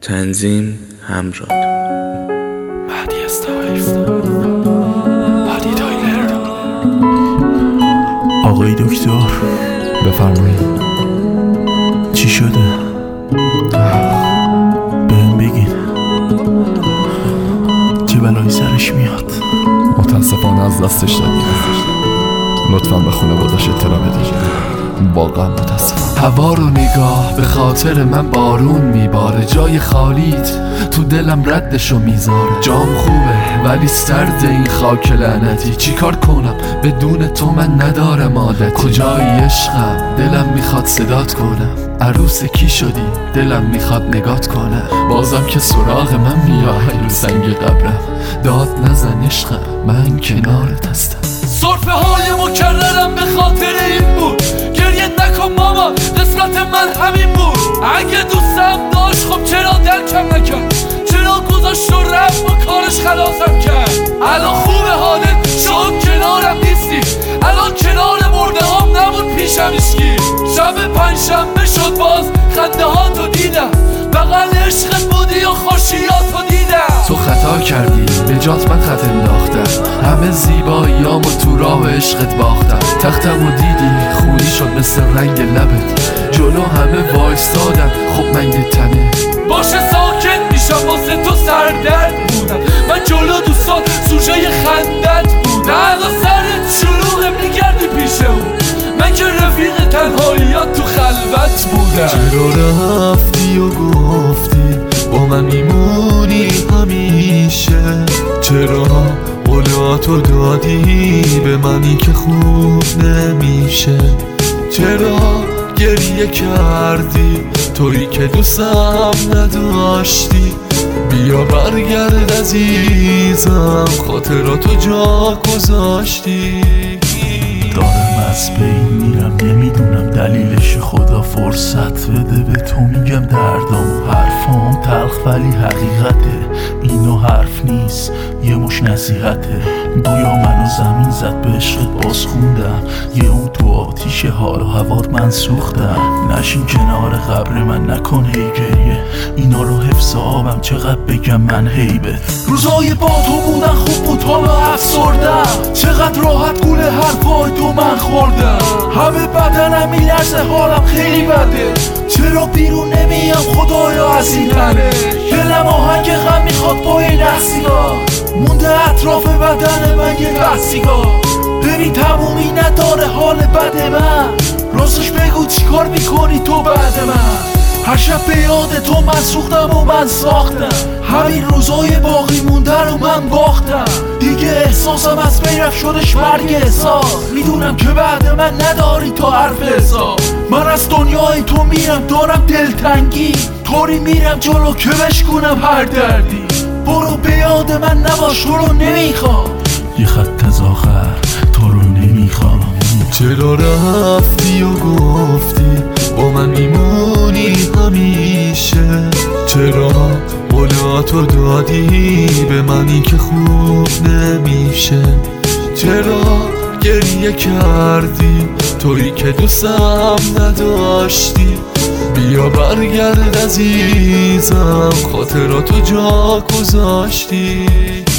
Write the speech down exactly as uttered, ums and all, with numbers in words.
تنظیم همراه مهدی استایف مهدی تایلر. آقای دکتر بفرمایید. چی شده؟ بهم بگین چه بلایی سرش میاد؟ متاسفانه از دستش دادیم. لطفا به خانواده‌اش اطلاع بدید. واقعا متاسفم. هوا رو نگاه، به خاطر من بارون میباره. جای خالیت تو دلم ردشو میذاره. جام خوبه ولی سرد این خاک لعنتی. چی کار کنم بدون تو من ندارم عادتی. کجایی عشقم دلم میخواد صدات کنم. عروس کی شدی دلم میخواد نگات کنم. بازم که سراغ من میای رو سنگ قبرم. داد نزن عشقم من کنارت هستم. سرفه های مکررم به خاطر این بود. گریه نکن ماما قسمت من همین بود. اگه دوستم داشت خب چرا درکم نکرد؟ چرا گذاشت و رفت و کارش خلاصم کرد؟ الان خوبه حالت چون کنارم نیستی. الان کنار مرده هم نبود پیشم اشکی. شب پنجشنبه شد باز خنده ها تو دیدم. بغل عشقت بودی و خوشیاتو دیدم. تو خطا کردی به جات من خط انداختم. همه زیباییامو تو راه عشقت باختم. تختمو دیدی خونی شد مثل رنگ لبت. جلو همه وایستادم خب من یه تنه. باشه ساکت میشم واسه تو سردرد بودم. من جلو دوستان سوژه خندت بودم. الان سرت شلوغه میگردی پیش اون. من که رفیق تنهاییات تو خلوت بودم. چرا رفتی و گفتی با من میمونی همیشه؟ چرا قولاتو دادی به منی که خوب نمیشه؟ چرا گریه کردی تویی که دوستم نداشتی؟ بیا برگرد عزیزم خاطراتو جا گذاشتی. دارم از بین میرم نمیدونم دلیلش. خدا فرصت بده به تو میگم دردام و حرفام تلخ ولی حقیقته. اینو حرف نیست یه مش نصیحته. گویا منو زمین زد به عشقت باز خوندم. یه اون تو آتیش حال و هوات من سوختم. نشین کنار قبر من نکن هی گریه. اینا رو حفظ آبم چقدر بگم من هیبه. روزای با تو بودن خوب بود حالا افسردم. چقدر راحت گوله حرفای تو من خوردم. همه بدنم میلرزه حالم خیلی بده. چرا بیرون نمیام خدایا از این تنه؟ دلم آهنگ غم میخواد با این دستیگاه. مونده اطراف بدن من یه دستیگاه. ببین تمومی نداره حال بد من. راستش بگو چی کار میکنی تو بعد من؟ هر شب به یاد تو من سوختم و من ساختم. همین روزای باقی مونده رو من باختم. دیگه احساسم از بین رفت شدش مرگ احساس. میدونم که بعد من نداری تا حرف حساب. من از دنیای تو میرم دارم دلتنگی. طوری میرم جلو که بشکنم هر دردی. برو به یاد من نباش تو رو نمیخوام. یه خط از آخر تو رو نمیخوام. چرا رفتی و گفتی با من میمونی همیشه؟ چرا قولاتو دادی به منی که خوب نمیشه؟ چرا گریه کردی تویی که دوستم نداشتی؟ بیا برگرد عزیزم خاطراتو جا گذاشتی.